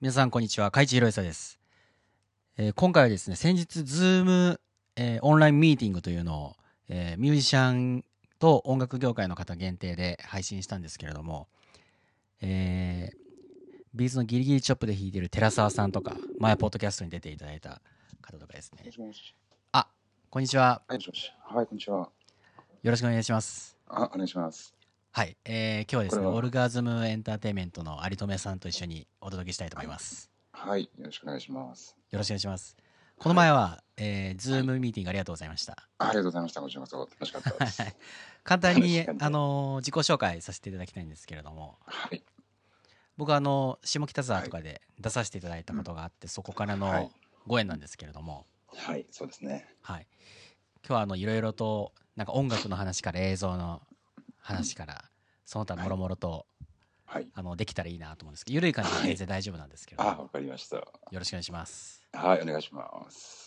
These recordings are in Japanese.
皆さんこんにちは、海地博久です。今回はですね、先日 Zoom、オンラインミーティングというのを、ミュージシャンと音楽業界の方限定で配信したんですけれども、ビーズのギリギリチョップで弾いている寺澤さんとか、前ポッドキャストに出ていただいた方とかですね。 もしもし。 あ、こんにちは。 はい、もしもし。はい、こんにちは。 よろしくお願いします。 お願いします。 はい、今日はですね、 これは、 オルガズムエンターテインメントの有留さんと一緒にお届けしたいと思います。 はい、よろしくお願いします。 よろしくお願いします。このはい、 前は、 はい。 Zoom ミーティングありがとうございました。 ありがとうございました。こちらこそ楽しかったです。 簡単楽しに、 かった。 自己紹介させていただきたいんですけれども、 はい、 僕は下北沢はい。 とかで出させていただいたうん、 ことがあって、そこからはい、 のご縁なんですけれども、 はい、そうですね。 はい、今日はいろいろとなんか音楽の話から映像のうん、 話からその他もろはい、 もろとはい、 できたらいいなと思うんですけど、緩い感じではい。 全然大丈夫なんですけれどわも、 かりました。 よろしくお願いします。 はい、お願いします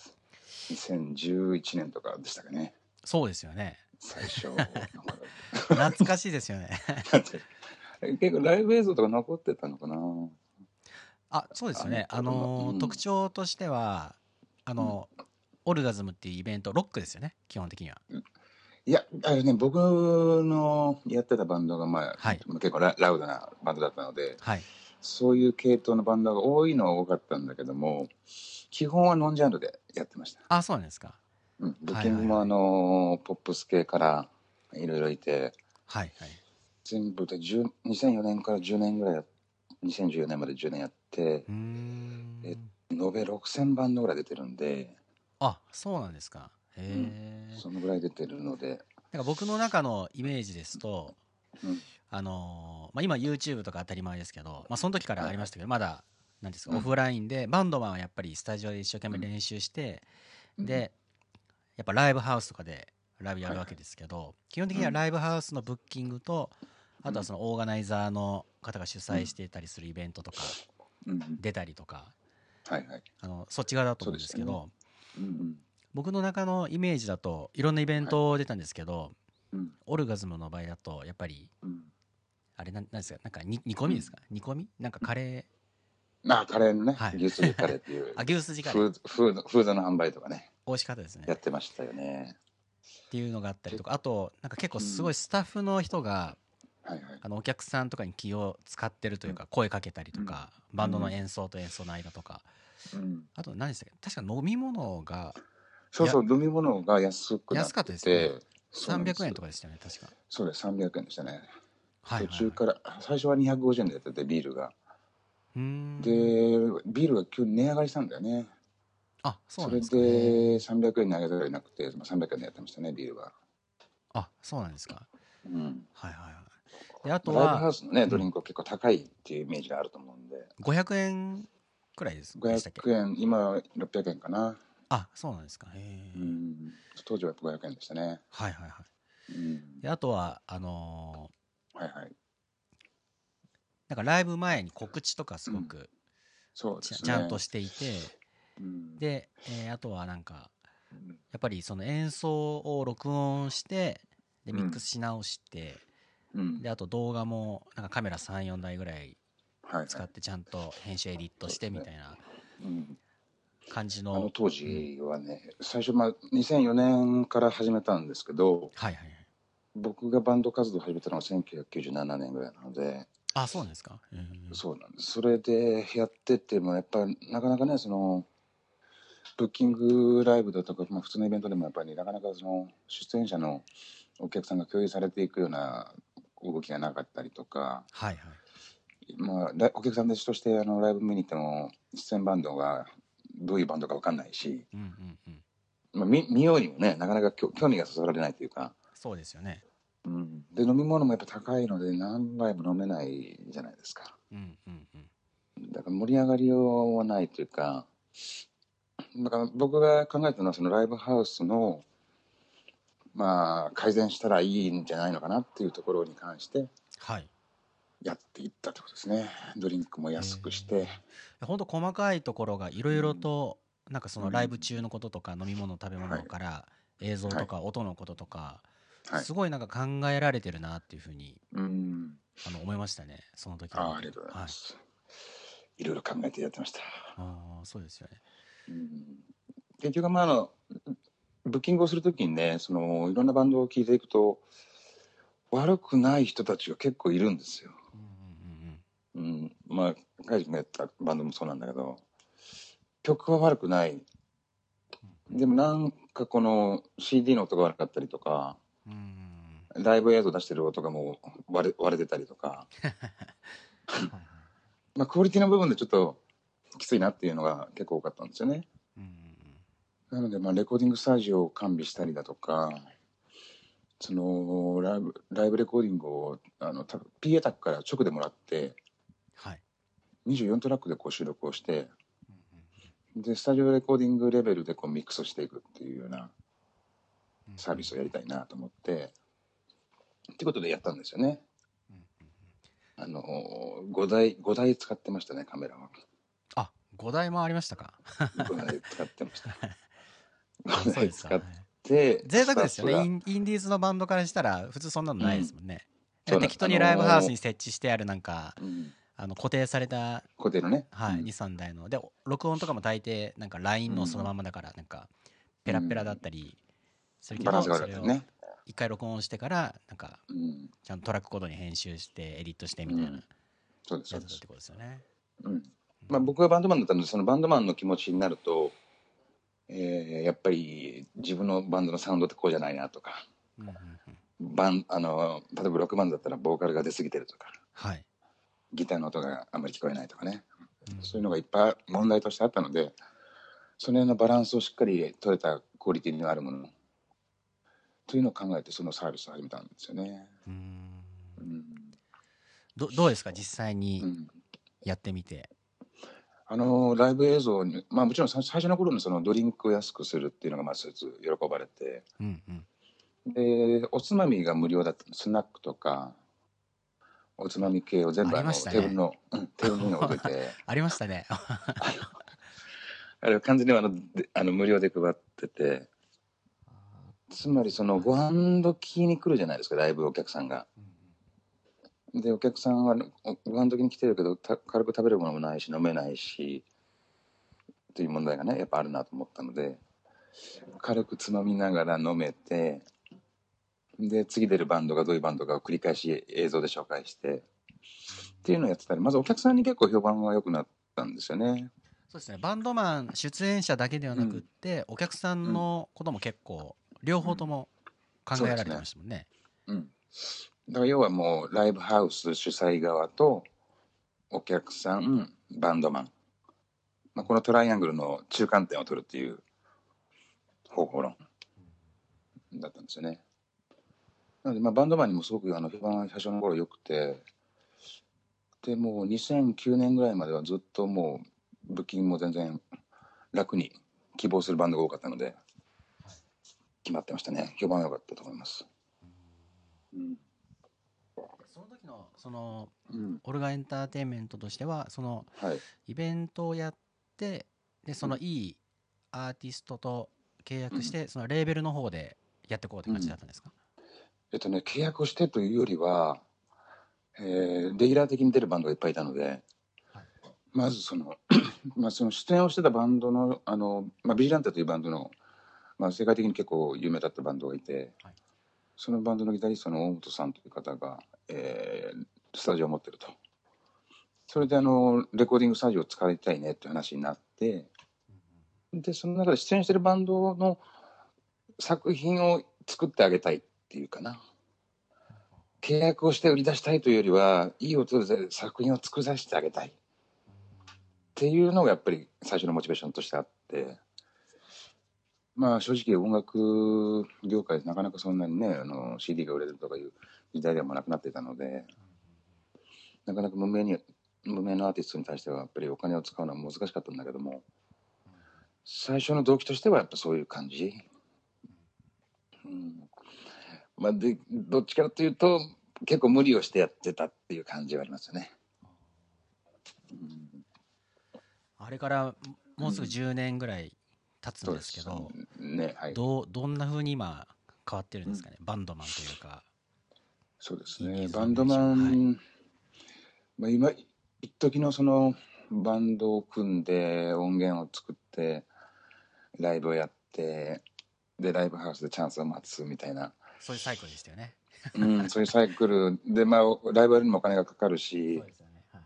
。2011年とかでしたかね。 そうですよね。 最初の頃。 懐かしいですよね。 結構ライブ映像とか残ってたのかな。 あ、そうですあのよね。 頃の。う特ん、 徴としては、あうん。 の、オルガズムっていうイベント、ロックですよね、基本的には。 いや、あれね、僕のやってたバンドが、 はい。 結構ラウドなバンドだったので、 はい。 そういう系統のバンドが多いのは多かったんだけども、基本はノンジャンルでやってました。 あ、そうなんですか。 うん、ブッはいキングもはいはい。 ポップス系からいろいろいて、 はいはい。 全部で2004年から10年ぐらい2014年まで10年やって、 うーえん。 延べ6000バンドぐらい出てるんで、 あ、そうなんですか。 うん、 へえ。 そのぐらい出てるので、 なんか僕の中のイメージですと、 うん、 今 YouTube とか当たり前ですけど、その時からはいはい、 ありましたけど、まだ、なんですか、オうん、 フラインで、バンドマンはやっぱりスタジオで一生懸命うん、 練習して、 うん、 で、やっぱライブハウスとかでライブやはいはい、 るわけですけど、基本的うん、 にはライブハウスのブッキングと、あとはうん、 そのオーガナイザーの方が主うん、 催していたりするイベントとかうん、 出たりとか、 はいはい、 そっち側だと思うんそうでしたね。 ですけど、 うん、 僕の中のイメージだといろんなイベンはい、 ト出たんですけど、 うん、 オルガズムの場合だとやっぱりうん、 あれなんですか、なんか煮込うん。 みですか、煮込みなんかカレカレーのね、 ー、はい。 牛すじカレーっていうあ、牛すじカレフードの販売とかね、 ー美味しかったですねやってましたよね。 っていうのがあったりけとか、あとなんか結構うん、 すごいスタッフの人がはいはい。 お客さんとかに気を使ってるとうん、 いうか、声かけたりうん、 とか、バンドのうん、 演奏と演奏の間とか、 うん。 あと何でしたっけ、確か飲み物がやそうそう、飲み物が安くなっ安かったですよね。 てて、そうなんで 300 す。 円とかでしたよね、確か。 そうです、300円でしたね。 はいはいはい。 途中から、最初は250円でやってて、ビールが。 うーで、 ん。 ビールが急に値上がりしたんだよね。 あ、そうそれなんですか。へえ。 で、300円に上げざるを得なくて、300円でやってましたね、ビールが。 あ、そうなんですか。 うん。 はいはいはい。で、あとライブは、 ハウスのね、ドリうん。 ンクは結構高いっていうイメージがあると思うんで、 500円くらいでしたっけ。 500円、今600円かな。 あ、そうなんですか。へうえ。 ん。当時は500円でしたね。 はいはいはい。 うん。 で、あとは、 はいはい。 なんかライブ前に告知とかすうん。 ごくそうですちゃんとね。 していて、 うん。 で、あとはなんか、 うん。 やっぱりその演奏を録音して、で、 うん。 ミックスし直して、 うん。 で、あと動画も、なんかカメラ3、4台ぐらいはいはい。 使ってちゃんと編集エディットしてそうですね。 みたいなうん。 感じの、 当うん。 時はね、最初、2004年から始めたんですけど、 はいはいはい。 僕がバンド活動を始めたのは1997年ぐらいなので、 あ、そうなんですか。 そうなんです。それでやってても、やっぱりなかなかね、ブッキングライブだとか、普通のイベントでもやっぱりなかなか出演者のお客さんが共有されていくような動きがなかったりとか、 はいはい。 お客さんたちとしてライブ見に行っても出演バンドがどういうバンドか分かんないし、 うんうんうん。 見ようにもね、なかなか興味がそそられないというか、 そうですよね。 うん、で飲み物もやっぱ高いので何杯も飲めないじゃないですか。 うんうんうん。 だから盛り上がりようはないというか、だから僕が考えたのはそのライブハウスの改善したらいいんじゃないのかなっていうところに関してはい。 やっていったってことですね。ドリンクも安くして、 ほんと細かいところがいろいろうん、 と、なんかそうん、 のライブ中のこととか飲み物食べはい物から映像はいとか音のこととか、 はい、 すごいなんか考えられてるなっていうふうにうん、 思いましたね、その時を見て。 ありがとうございはい。 ます。 いろいろ考えてやってました。 ああ、そうですよね。 結局ブッキングをするときにね、いろんなバンドを聴いていくと悪くない人たちが結構いるんですよ。まあカイジ君がやったバンドもそうなんだけど、曲は悪くない。でもなんかこの CD の音が悪かったりとか、ライブ映像出してる音がもう割れてたりとかまあクオリティの部分でちょっときついなっていうのが結構多かったんですよね。なのでレコーディングスタジオを完備したりだとか、ライブレコーディングをPA タックから直でもらって、24トラックでこう収録をして、でスタジオレコーディングレベルでこうミックスしていくっていうようなサービスをやりたいなと思ってってことでやったんですよね。5台使ってましたね、カメラは。 あ、5台もありましたか。 5台使ってました。 5台使って、 贅沢ですよね。インディーズのバンドからしたら普通そんなのないですもんね。適当にライブハウスに設置してあるなんか、固定された固定のね、 2、3台ので、録音とかも大抵なんか LINE のそのままだからなんかペラペラだったりするけど、それを一回録音してからなんかちゃんとトラックコードに編集してエディットしてみたいなやつだってことですよね。 僕がバンドマンだったので、そのバンドマンの気持ちになると、やっぱり自分のバンドのサウンドってこうじゃないなとか、例えばロックバンドだったらボーカルが出過ぎてるとか、ギターの音があんまり聞こえないとかね、そういうのがいっぱい問題としてあったので、その辺のバランスをしっかり取れたクオリティのあるものというのを考えてそのサービスを始めたんですよね。 どうですか実際にやってみて。 ライブ映像に、もちろん最初の頃のそのドリンクを安くするっていうのが一つ喜ばれて、でおつまみが無料だったスナックとかおつまみ系を全部テーブルの上に置いといてありましたね。 あれは完全に無料で配ってて、つまりそのご飯時に来るじゃないですか、ライブお客さんが。でお客さんはご飯時に来てるけど軽く食べるものもないし飲めないしという問題がねやっぱあるなと思ったので、軽くつまみながら飲めて、で次出るバンドがどういうバンドかを繰り返し映像で紹介してっていうのをやってたり、まずお客さんに結構評判が良くなったんですよね。 そうですね。バンドマン出演者だけではなくって、お客さんのことも結構両方とも考えられてましたもんね。 だから要はもうライブハウス主催側とお客さんバンドマン、このトライアングルの中間点を取るっていう方法論だったんですよね。なのでバンドマンにもすごく評判は最初の頃良くて、でもう2009年ぐらいまではずっともうブッキングも全然楽に希望するバンドが多かったので決まってましたね。評判は良かったと思います。 その時のその、オルガンエンターテインメントとしてはその、イベントをやってでそのいいアーティストと契約して、そのレーベルの方でやっていこうって感じだったんですか？ 契約をしてというよりは、レギュラー的に出るバンドがいっぱいいたので、まずその出演をしてたバンドのビジランテというバンドの、世界的に結構有名だったバンドがいて、そのバンドのギタリストの大本さんという方が、スタジオを持ってると。それでレコーディングスタジオを使いたいねっていう話になって、でその中で出演してるバンドの作品を作ってあげたいっていうかな、契約をして売り出したいというよりはいい音で作品を作らせてあげたいっていうのがやっぱり最初のモチベーションとしてあって、正直音楽業界なかなかそんなにねCD が売れるとかいう時代でもなくなっていたので、なかなか無名のアーティストに対してはやっぱりお金を使うのは難しかったんだけども、最初の動機としてはやっぱそういう感じ、でどっちかというと結構無理をしてやってたっていう感じはありますよね。 あれからもうすぐ10年ぐらい経つんですけど、どんな風に今変わってるんですかね、バンドマンというか。 そうですね、バンドマン、今一時のそのバンドを組んで音源を作ってライブをやってでライブハウスでチャンスを待つみたいな、 そういうサイクルでしたよね。 そういうサイクルで、まあ、ライブやるにもお金がかかるし、 そうですよね。はい。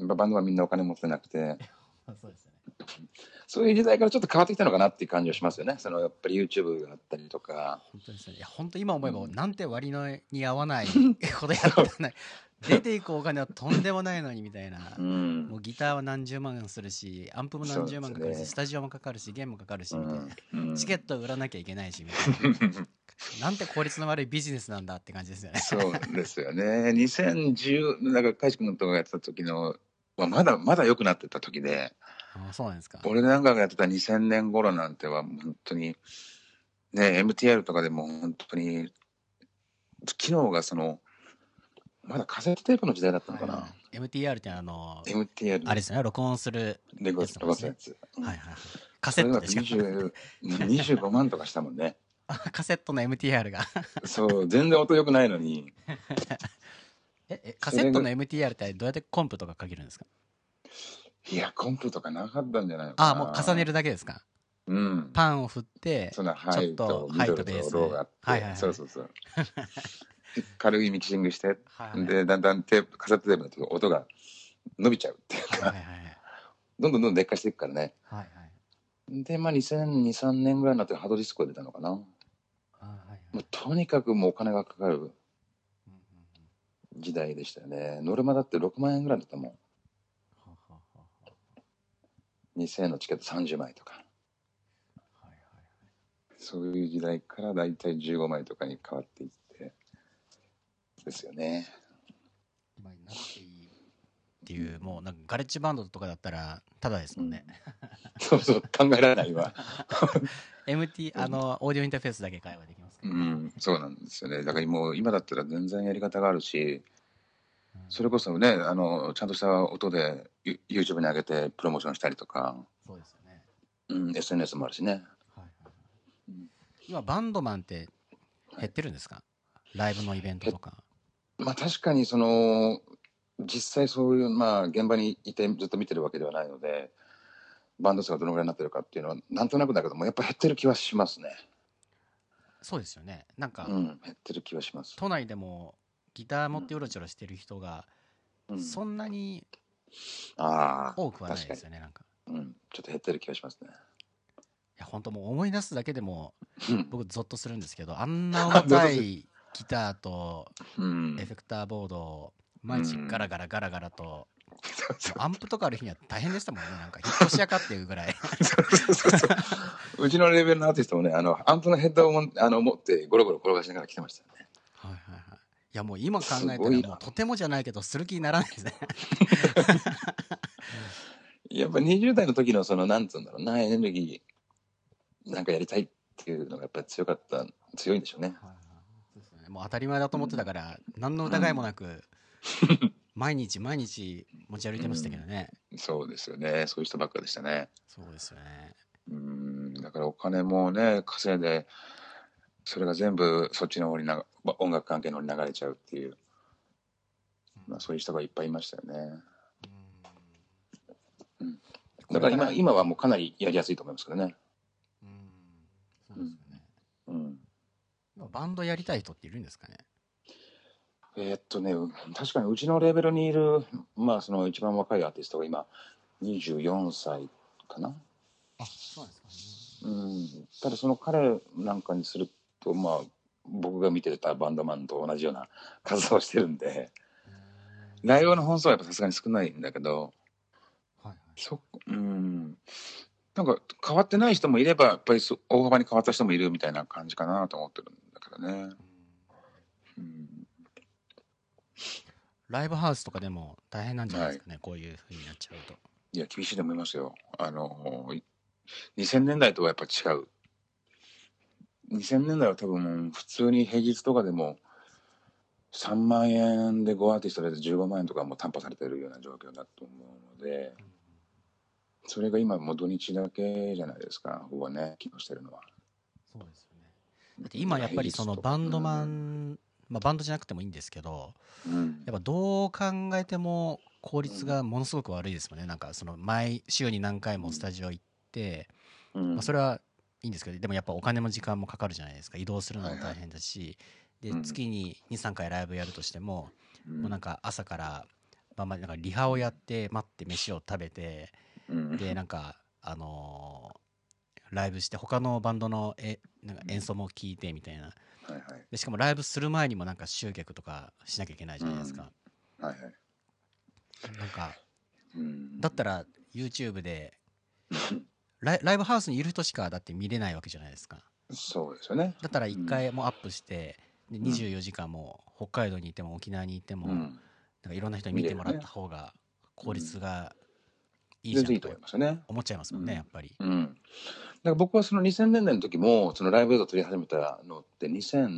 バンドはみんなお金持ってなくてそうですよね。 そういう時代からちょっと変わってきたのかなっていう感じはしますよね。やっぱり YouTube があったりとか。 本当ですね。いや、本当今思えば、 うんなんて割のに合わないことやってない。出ていくお金はとんでもないのにみたいな。もうギターは何十万するし、アンプも何十万かかるし、スタジオもかかるし、ゲームもかかるし、みたいな。チケット売らなきゃいけないし、みたいな。なんて効率の悪いビジネスなんだって感じですよね。 そうですよね。2010、だから、海志君とかやってた時の、まだ良くなってた時で、 そうなんですか。 俺なんかがやってた2000年頃なんては、本当に、ね、MTR とかでも本当に、機能がまだカセットテープの時代だったのかな。 はいはい、MTR って MTR あれですね、録音するレコやつなんですね。 ードやつ。 はいはいはい。カセットでしか 25万とかしたもんね。 カセットの MTR がそう、全然音良くないのに。 カセットの MTR ってどうやってコンプとかかけるんですか？ いや、コンプとかなかったんじゃないのかな。 もう重ねるだけですか？パンを振って、ちょっとハイとベース。 ローがあって、 はいはいはい、 そう。軽いミキシングして、で、だんだんカセットテープだと音が伸びちゃうっていうか、どんどん劣化していくからね。はいはい、で、まあ2002、3年ぐらいになってハードディスクが出たのかな。もうとにかくもうお金がかかる時代でしたよね。ノルマだって6万円ぐらいだったもん。2000円のチケット30枚とか。そういう時代からだいたい15枚とかに変わっていってですよね。 今になっていいっていう、もうなんかガレッジバンドとかだったらタダですもんね。 そう考えられないわ。 MT オーディオインターフェースだけ会話できますから、 そうなんですよね。だからもう今だったら全然やり方があるし、それこそね、ちゃんとした音で YouTube に上げてプロモーションしたりとか。そうですよね。SNS もあるしね。 今バンドマンって減ってるんですか？ライブのイベントとか。 まあ確かに実際そういう現場にいてずっと見てるわけではないので、バンド数がどのぐらいになってるかっていうのはなんとなくだけどもやっぱ減ってる気はしますね。 そうですよね。なんか、 減ってる気はします。 都内でもギター持ってうろちょろしてる人がそんなに多くはないですよね。なんか、 ちょっと減ってる気がしますね。 いや本当もう思い出すだけでも僕ゾッとするんですけど、あんな重たいギターとエフェクターボードを毎日ガラガラと、アンプとかある日には大変でしたもんね。なんか引っ越しやかっていうぐらい。 うちのレベルのアーティストもね、アンプのヘッドを持ってゴロゴロ転がしながら来てましたよね。 はいはいはい。いやもう今考えたらもうとてもじゃないけどする気にならないですね。 やっぱ20代の時のなんつうんだろうな、エネルギーなんかやりたいっていうのがやっぱり強いんでしょうね。 もう当たり前だと思ってたから、何の疑いもなく毎日持ち歩いてましたけどね。 そうですよね。そういう人ばっかでしたね。 そうですよね。 だからお金もね稼いで、それが全部そっちの方に音楽関係の方に流れちゃうっていう、そういう人がいっぱいいましたよね。だから今はもうかなりやりやすいと思いますけどね。 そうですよね。バンドやりたい人っているんですかね？ 確かにうちのレーベルにいる一番若いアーティストが今24歳かな。 そうですかね。 ただその彼なんかにすると僕が見てたバンドマンと同じような活動をしてるんで、ライブの本数はやっぱさすがに少ないんだけど、なんか変わってない人もいればやっぱり大幅に変わった人もいるみたいな感じかなと思ってるんだけどね。 ライブハウスとかでも大変なんじゃないですかね、こういう風になっちゃうと。 いや厳しいと思いますよ。2000年代とはやっぱ違う。2000年代は多分普通に平日とかでも3万円で5アーティストで15万円とかも担保されてるような状況だと思うので、それが今もう土日だけじゃないですか、機能してるのは。 そうですよね。だって今やっぱりそのバンドマンまあ、バンドじゃなくてもいいんですけど、 うんやっぱどう考えても効率がものすごく悪いですもんね。なんかその毎週に何回もスタジオ行って、まあ、それはいいんですけど、でもやっぱお金も時間もかかるじゃないですか。移動するのも大変だし、で月に2、3回ライブやるとしても、もうなんか朝から晩までなんかリハをやって待って飯を食べて、でなんかライブして他のバンドのなんか演奏も聞いてみたいな。でしかもライブする前にもなんか集客とかしなきゃいけないじゃないですか。なんかだったら YouTube でライブハウスにいる人しかだって見れないわけじゃないですか。 そうですよね。 だったら1回もアップしてで24時間も北海道にいても沖縄にいても、なんかいろんな人に見てもらった方が効率がいいじゃんとか思っちゃいますもんね、やっぱり。 だから僕はその2000年代の時もそのライブ映像を撮り始めたのって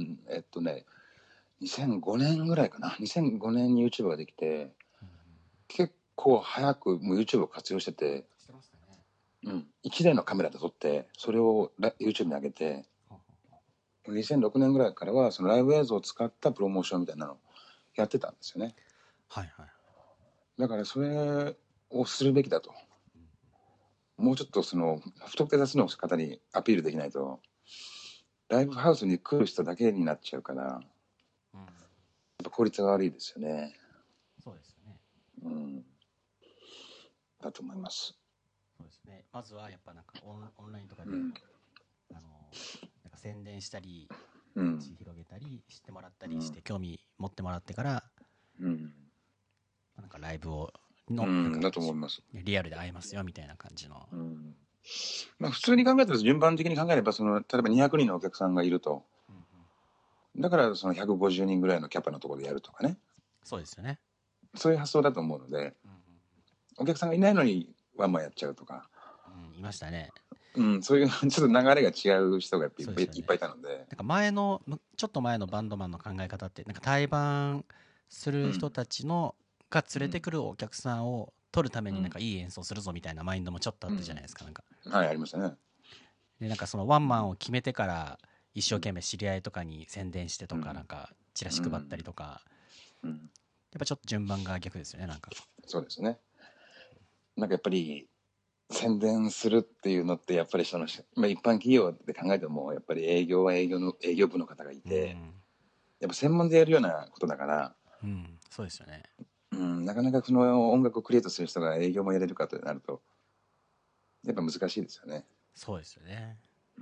2005年ぐらいかな。2005年に YouTube ができて、結構早くもう YouTube を活用してて、1台のカメラで撮ってそれをYouTube に上げて、2006年ぐらいからはそのライブ映像を使ったプロモーションみたいなのをやってたんですよね。だからそれをするべきだと。もうちょっとその不特定多数の方にアピールできないとライブハウスに来る人だけになっちゃうから、やっぱ効率が悪いですよね。 そうですよね。 だと思います。 そうですね。まずはやっぱなんかオンラインとかで、なんか宣伝したり、広げたり知ってもらったりして、興味持ってもらってから、なんかライブをだと思います。 リアルで会えますよみたいな感じの。 まあ普通に考えたら順番的に考えればその例えば200人のお客さんがいると、だからその150人ぐらいのキャパのところでやるとかね。 そうですよね。 そういう発想だと思うので、お客さんがいないのにワンマンやっちゃうとか、 いましたね。 そういうちょっと流れが違う人がいっぱいいたので、 なんかちょっと前のバンドマンの考え方ってなんか対バンする人たちの、が連れてくるお客さんを取るためになんかいい演奏するぞみたいなマインドもちょっとあったじゃないですか。なんかありましたね。 でなんかそのワンマンを決めてから一生懸命知り合いとかに宣伝してとか、なんかチラシ配ったりとか、やっぱちょっと順番が逆ですよね。なんかそうですね。なんかやっぱり宣伝するっていうのってやっぱりその、まあ、一般企業で考えてもやっぱり営業は営業部の方がいて、やっぱ専門でやるようなことだから、 そうですよね。 なかなかその音楽をクリエイトする人が営業もやれるかとなるとやっぱ難しいですよね。 そうですよね。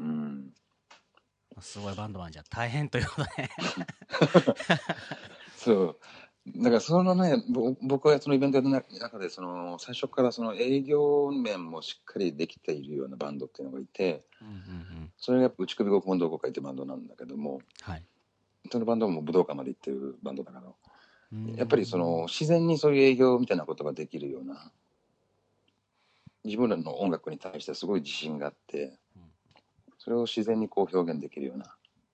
すごいバンドマンじゃ大変ということでそうだからそのね、僕はそのイベントの中でその最初からその営業面もしっかりできているようなバンドっていうのがいて、それがやっぱ内首獄門同好会ってバンドなんだけども、そのバンドも武道館まで行ってるバンドだから、やっぱりその自然にそういう営業みたいなことができるような、自分らの音楽に対してすごい自信があって、それを自然にこう表現できるような、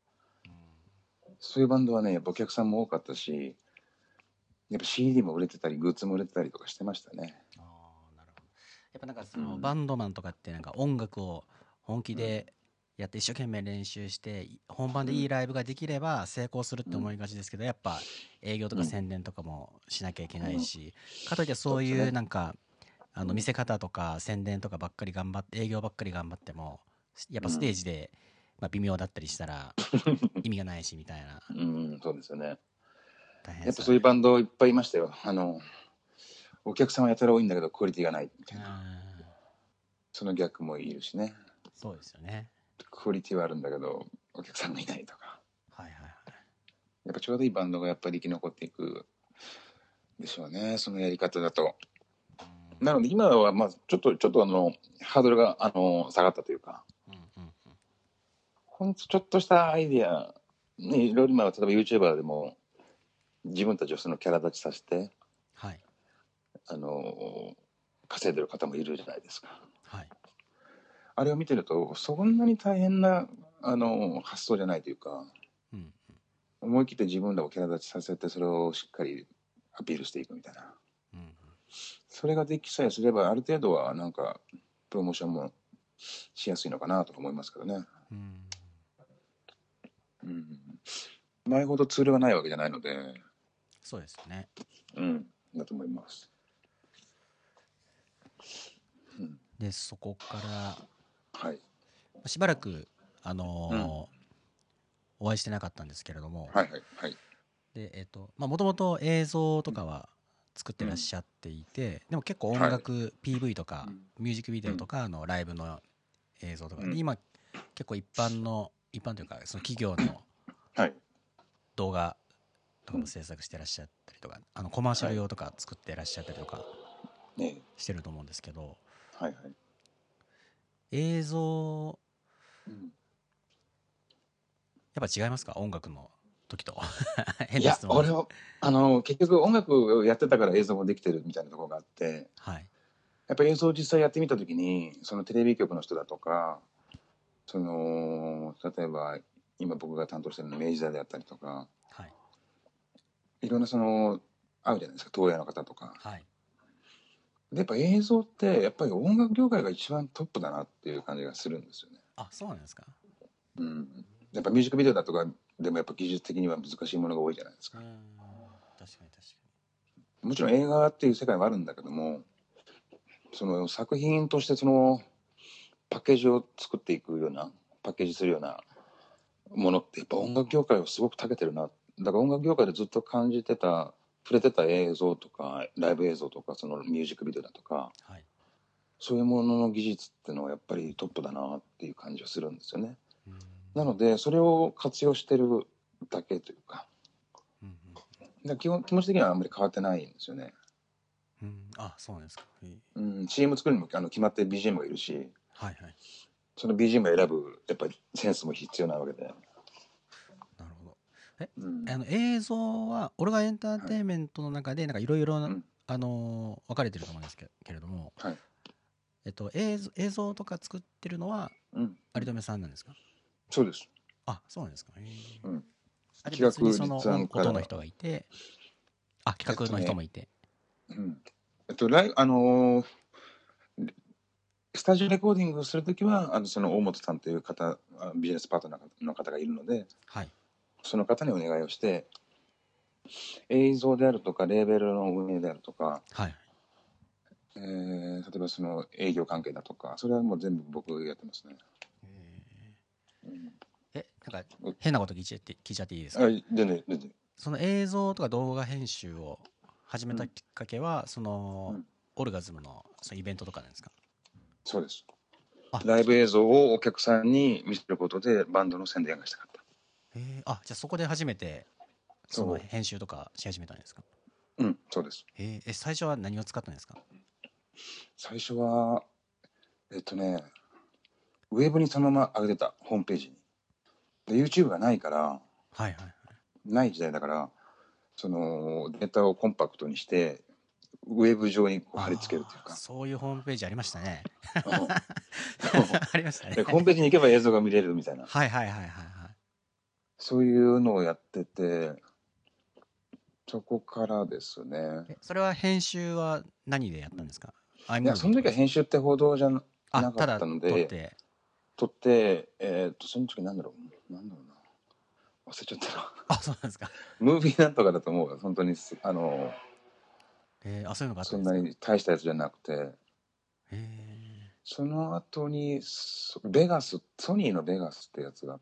そういうバンドはねやっぱお客さんも多かったし、やっぱ CD も売れてたりグッズも売れてたりとかしてましたね。 なるほど。やっぱなんかそのバンドマンとかってなんか音楽を本気でやって一生懸命練習して本番でいいライブができれば成功するって思いがちですけど、やっぱ営業とか宣伝とかもしなきゃいけないし、かといってそういうなんか見せ方とか宣伝とかばっかり頑張って営業ばっかり頑張ってもやっぱステージでまあ微妙だったりしたら意味がないしみたいな。 そうですよね。 大変やっぱそういうバンドいっぱいいましたよ。お客さんはやたら多いんだけどクオリティがないみたいな、その逆もいるしね。 そうですよね。 クオリティはあるんだけどお客さんがいないとか、やっぱちょうどいいバンドがやっぱり生き残っていくでしょうね、そのやり方だと。なので今はまあちょっとハードルが下がったというか、ほんとちょっとしたアイディアね、いろいろ今例えば YouTuber でも自分たちをそのキャラ立ちさせて、稼いでる方もいるじゃないですか。あれを見てるとそんなに大変な発想じゃないというか、思い切って自分らをキャラ立ちさせてそれをしっかりアピールしていくみたいな、それができさえすればある程度はなんかプロモーションもしやすいのかなと思いますけどね。 前ほどツールがないわけじゃないので、 そうですよね。 だと思います。 でそこからはい。 しばらくお会いしてなかったんですけれども、 はいはいはい。 でもともと映像とかは作ってらっしゃっていて、でも結構音はい。 楽 PV とかミュージックビデオとかライブの映像とかで、今結構一般というかその企業のはい。 動画とかも制作してらっしゃったりとか、コマーシャル用とか作ってらっしゃったりとかねしてると思うんですけど、 はいはい。 映像やっぱ違いますか、音楽の時と。変いや、 な質問です。 俺は、結局音楽をやってたから映像もできてるみたいなところがあって、 はい。 やっぱり映像を実際やってみたときに、そのテレビ局の人だとか、例えば、今僕が担当してるの明治座であったりとか、 はい。 いろんな会うじゃないですか、東映の方とか。 はい。 で、やっぱ映像って、やっぱり音楽業界が一番トップだなっていう感じがするんですよね。 あ、そうなんですか。 やっぱミュージックビデオだとかでもやっぱ技術的には難しいものが多いじゃないですか。 確かに確かもちろん映画っていう世界はあるんだけども、その作品としてパッケージを作っていくような、パッケージするようなものってやっぱ音楽業界はすごく長けてるな。だから音楽業界でずっと感じてた、触れてた映像とか、ライブ映像とか、そのミュージックビデオだとか、 に。はい。 そういうものの技術っていうのはやっぱりトップだなっていう感じがするんですよね。 うん。 なので、それを活用してるだけというか、 うん。 気持ち的にはあんまり変わってないんですよね。 うん。あ、そうなんですか。 CM 作るにも決まって BGM がいるし、 はいはい。 その BGM を選ぶやっぱりセンスも必要なわけで。 なるほど。映像はオルガンエンターはい。 テインメントの中でなんかいろいろな、 うん。 分かれてると思うんですけれども、 はい。 映像とか作ってるのはうん。 有留さんなんですか。 そうです。 あ、そうなんですか。 うん。 で企画別にその立案から、 音の人がいて、あ、企画の人もいて。 うん。ライあのースタジオレコーディングをするときは、その大本さんという方、ビジネスパートナーの方がいるので、 はい。 その方にお願いをして、映像であるとか、レーベルの運営であるとか、 はい。 例えばその営業関係だとか、それはもう全部僕がやってますね。 なんか変なこと聞いちゃっていいですか。 全然、全然。 その映像とか動画編集を始めたきっかけは、そのオルガズムのそのイベントとかなんですか。 そうです。 あ、 ライブ映像をお客さんに見せることでバンドの宣伝がしたかった。 じゃあそこで初めてそのそ編集とかし始めたんですか。 う。そうです。 最初は何を使ったんですか。 最初は、ウェブにそのまま上げてた、ホームページに。で、YouTube がないから、 はいはい。 ない時代だから、データをコンパクトにして、ウェブ上にこう貼り付けるというか。 そういうホームページありましたね。 うん。 ありましたね。 で、ホームページに行けば映像が見れるみたいな。 はいはいはいはいはい。 そういうのをやってて、そこからですね。 それは編集は何でやったんですか。 いや、そ iMovie のとかですか。 時は編集って報道じゃなかただったので、 撮って。 撮って、その時なんだろうな。忘れちゃったな。 あ、そうなんですか。 ムービーなんとかだと思う。本当にそういうのがあったそんなんですか。 に大したやつじゃなくて、その後に、ソニーのベガスってやつがあって、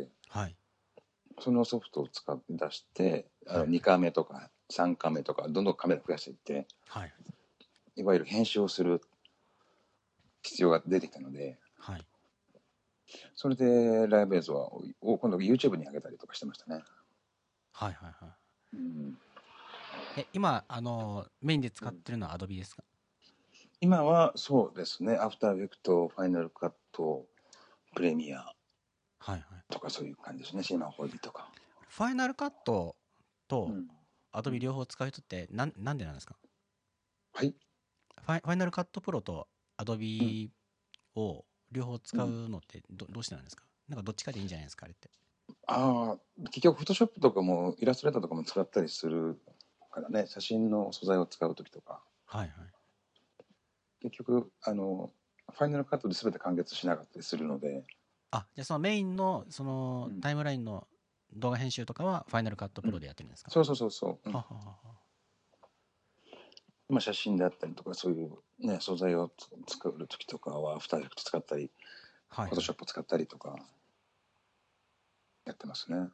はい。 そのソフトを使って出して、 はい。 2カメとか3カメとか、どんどんカメラ増やしていって、 はい。 いわゆる編集をする必要が出てきたので、 はい。 それでライブ映像を今度 YouTube に上げたりとかしてましたね。 はいはいはい。 うん、 今メインで使ってるのは Adobe ですか。 今はそうですね、アフターエフェクト、ファイナルカット、プレミアはいはい。 とかそういう感じですね、シーマン 4D とか。 ファイナルカットとうん、 Adobe 両方使う人ってなんでなんですか。 はい。 ファイナルカットプロとうん、 Adobe を両方使うん、 うのってどうしてなんですか。なんかどっちかでいいんじゃないですかあれって。 ああ、結局、フォトショップとかも、イラストレーターとかも使ったりするからね、写真の素材を使うときとか、 はいはい。 結局、ファイナルカットで全て完結しなかったりするので、 じゃあそのメインのそのうん、 タイムラインの動画編集とかはファイナルカットプロでやってるんですか？ そうそうそうそう。 はははまあ写真であったりとか、そういうね、素材を作る時とかは、アフターエフェクト使ったり、 はい。 フォトショップ使ったりとか、やってますね。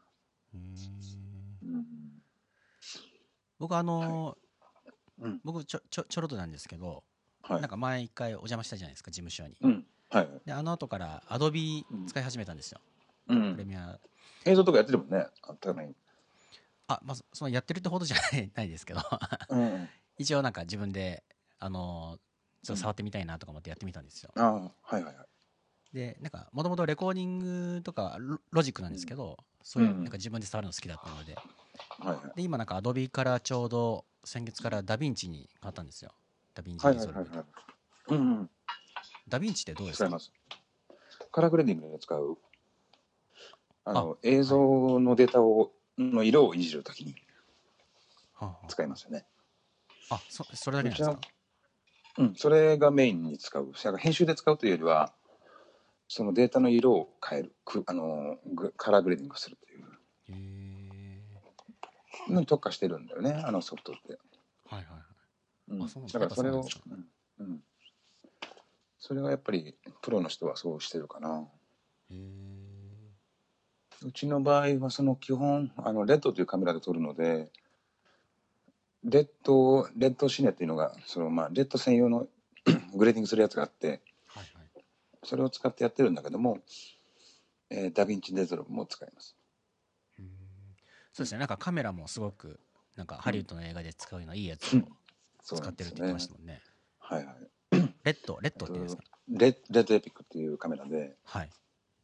僕僕ちょろっとなんですけど、なんか前一回お邪魔したじゃないですか、事務所に。 はい。 で、後からアドビ使い始めたんですよ。プレミア。 映像とかやってるもんね、あったかい。 まあ、そのやってるってほどじゃないですけど、一応なんか自分で、ちょっと触ってみたいなとか思ってやってみたんですよ。で、なんか、もともとレコーディングとかロジックなんですけど、そういうなんか自分で触るの好きだったので、で、今なんかアドビからちょうど先月からダヴィンチに変わったんですよ。ダヴィンチリゾルブで。ダヴィンチってどうですか？ カラーグレーディングで使う映像のデータの色をいじるときに使いますよね。 それだけなんですか？ それがメインに使う。編集で使うというよりは、そのデータの色を変える、カラーグレーディングするというのに特化してるんだよね、あのソフトって。だからそれを、それはやっぱりプロの人はそうしてるかな。うちの場合はその基本レッドというカメラで撮るので、レッドシネっていうのがレッド専用のグレーディングするやつがあって、それを使ってやってるんだけども、ダヴィンチデゾルブも使います。 そうですね、なんかカメラもすごくなんかハリウッドの映画で使うようないいやつを使ってるって言ってましたもんね。レッドって言うんですか？ レッドエピックっていうカメラで、 はい、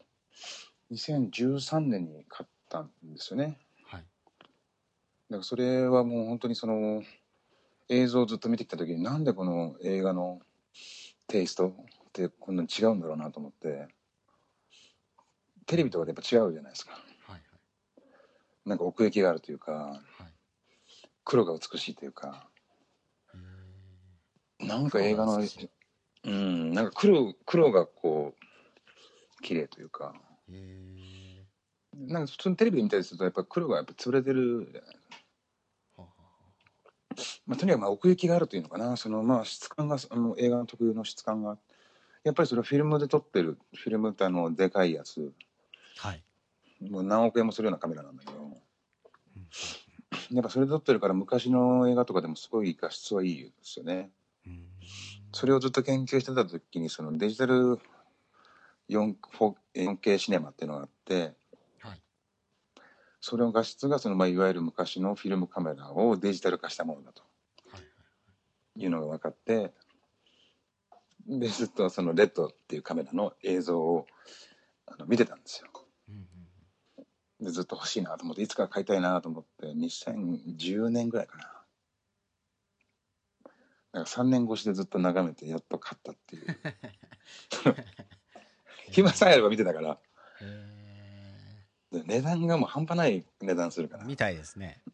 2013年に買ったんですよね。 はい、 だからそれはもう本当にその映像をずっと見てきた時に、なんでこの映画のテイストってこんなに違うんだろうなと思って。テレビとかでやっぱ違うじゃないですか。なんか奥行きがあるというか、黒が美しいというか、なんか映画のなんか黒がこう綺麗というか、なんか普通にテレビで見たりするとやっぱ黒がやっぱ潰れてるじゃないですか。とにかく奥行きがあるというのかな、質感が映画の特有の質感が、やっぱりそれをフィルムで撮ってる。フィルムってでかいやつ、もう何億円もするようなカメラなんだけど、やっぱそれで撮ってるから昔の映画とかでもすごい画質はいいですよね。それをずっと研究してた時にそのデジタル 4K シネマっていうのがあって、それの画質がいわゆる昔のフィルムカメラをデジタル化したものだというのが分かって、でずっとそのレッドっていうカメラの映像を見てたんですよ。でずっと欲しいなと思って、いつか買いたいなと思って2010年ぐらいかな。だから3年越しでずっと眺めてやっと買ったっていう暇さえあれば見てたから。値段がもう半端ない値段するからみたいですね。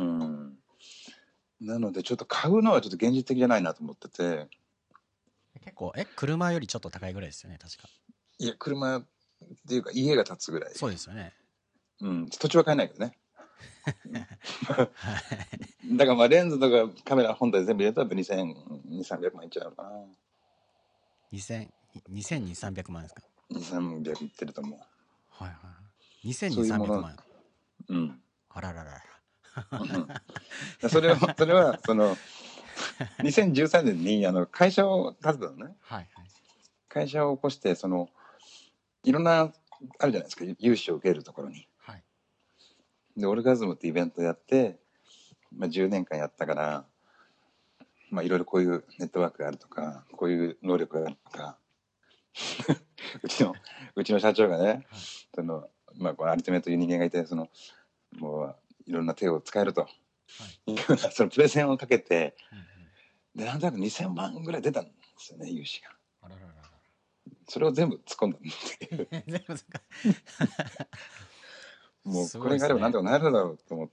なのでちょっと買うのはちょっと現実的じゃないなと思ってて。 結構車よりちょっと高いぐらいですよね、確か。 いや、車っていうか家が建つぐらい。 そうですよね。 土地は買えないけどねだからレンズとかカメラ本体全部入れたら2200-300万いっちゃうのかな。 2200-300万ですか ？2300いってると思う。 2200-300万。あらららそれはその2013年に会社を建てたのね。会社を起こして、いろんなあるじゃないですか、融資を受けるところに。でオルガズムってイベントやって、10年間やったから、いろいろこういうネットワークがあるとか、こういう能力があるとかうちの社長がね、このアルティメットいう人間がいて、もういろんな手を使えるというようなそのプレゼンをかけて、でなんとなく2000万ぐらい出たんですよね、融資が。それを全部突っ込んだっていうもうこれがあればなんとかなるだろうと思って。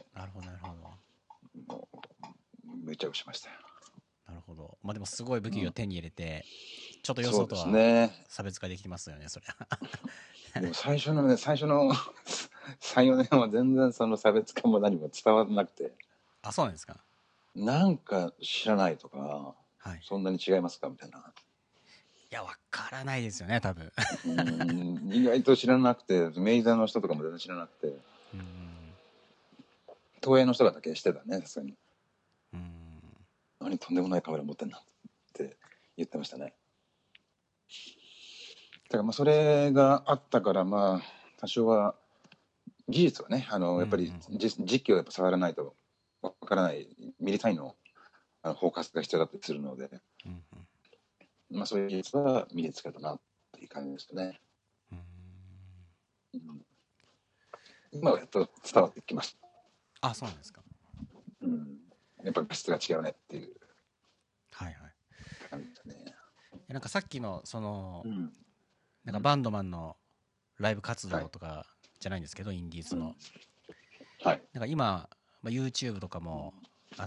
なるほど。 もうめちゃくちゃしましたよ。 なるほど。でもすごい武器を手に入れて、ちょっと予想とは差別化できますよね、それは。 でも最初の 3、4年は全然その差別化も何も伝わらなくて、 あ、そうなんですか。 なんか知らないとか、 はい。 そんなに違いますかみたいな。 いや、わからないですよね、多分。 意外と知らなくて、メイザーの人とかも全然知らなくて、 うん。 東映の人がだけしてたね、さすがに。 うん。 何とんでもないカメラ持ってんなって言ってましたね。だからまあそれがあったからまあ多少は技術はねやっぱり実機をやっぱ触らないとわからないミリ単位のフォーカスが必要だったりするので、 うんまあそういう技術は身につけたなっていう感じですね。 うん。 今はやっと伝わってきました。 あ、そうなんですか。 やっぱ画質が違うねっていうはいはい。 感じですね。 なんかさっきのそのうんなんかバンドマンのライブ活はい動とかじゃないんですけど、インディーズうんのはいなんか今、YouTube とかもあって、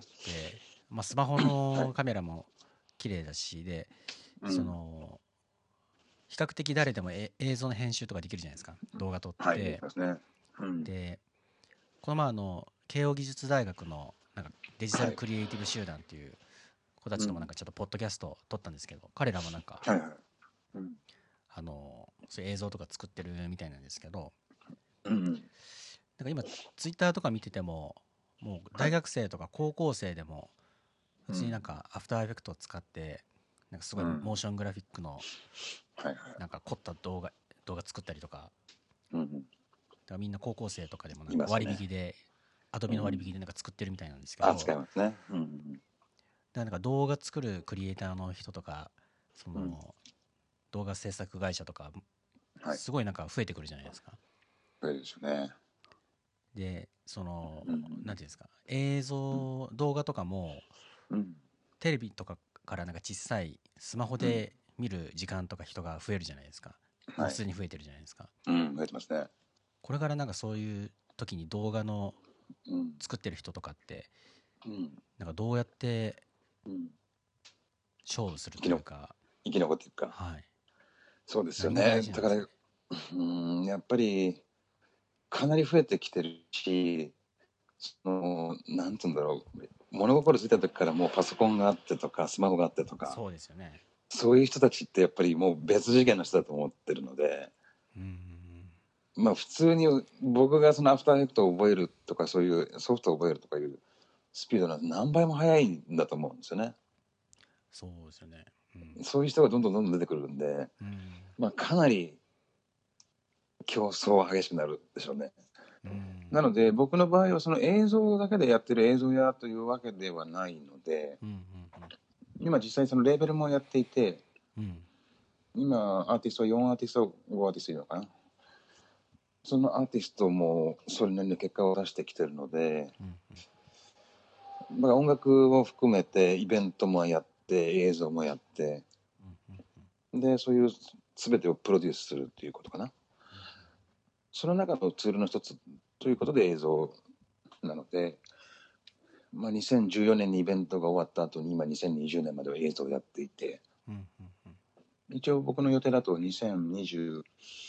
スマホはいのカメラも綺麗だしで、そうんの比較的誰でも映像の編集とかできるじゃないですか、動画撮っはいできて。 ますね。 でこの前慶應義塾大学のなんかデジタルはいクリエイティブ集団っていう子たちともなんかちょっとポッドキャストを撮ったんですけど、彼らもなんかはいはいうんそういう映像とか作ってるみたいなんですけど、 うんなんか今ツイッターとか見ててももうはい大学生とか高校生でも普通になんうんかアフターエフェクトを使ってなんかすごいうんモーショングラフィックのはいはいなんか凝った動画作ったりとか、 うんだからみんな高校生とかでもなんかいますよね。 割引でアドビの割引でなんか作ってるみたいなんですけあ、 ど、 使いますね。 だからなんか動画作るクリエイターの人とかそうんの動画制作会社とかはい。 すごいなんか増えてくるじゃないですか。 そうですよね。 でそのうんなんていうんですか、映像動画とかもうんテレビとかからなんか小さいスマホうんで見る時間とか人が増えるじゃないですか。もうはい。 すでに増えてるじゃないですか。 増えてますね。 これからなんかそういう時に動画のうん作ってる人とかってうんなんかどうやってうん勝負する生きのというか、 生き残っていくか。 はい、 そうですよ何が大ね。だから事なんですかね。 やっぱりかなり増えてきてるし、なんつうんだろう。物心ついた時からもうパソコンがあってとかスマホがあってとか、 そうですよね。 そういう人たちってやっぱりもう別次元の人だと思ってるので、 うん。 まあ普通に僕がそのアフターエフェクトを覚えるとかそういうソフトを覚えるとかいうスピードなんて何倍も速いんだと思うんですよね。 そうですよね。うん。 そういう人がどんどんどんどん出てくるんで、 うん。 まあかなり競争は激しくなるでしょうね。 うん。 なので僕の場合はその映像だけでやってる映像屋というわけではないので、 うん。 今実際そのレーベルもやっていて、 うん。うん。 今アーティストは4アーティスト5アーティストいるのかな。そのアーティストもそれなりの結果を出してきてるので、 うん。 だから音楽を含めてイベントもやって映像もやってでそういう全てをプロデュースするっていうことかな。その中のツールの一つということで映像なので、まあ、2014年にイベントが終わった後に今2020年までは映像をやっていて、 うん。 一応僕の予定だと2021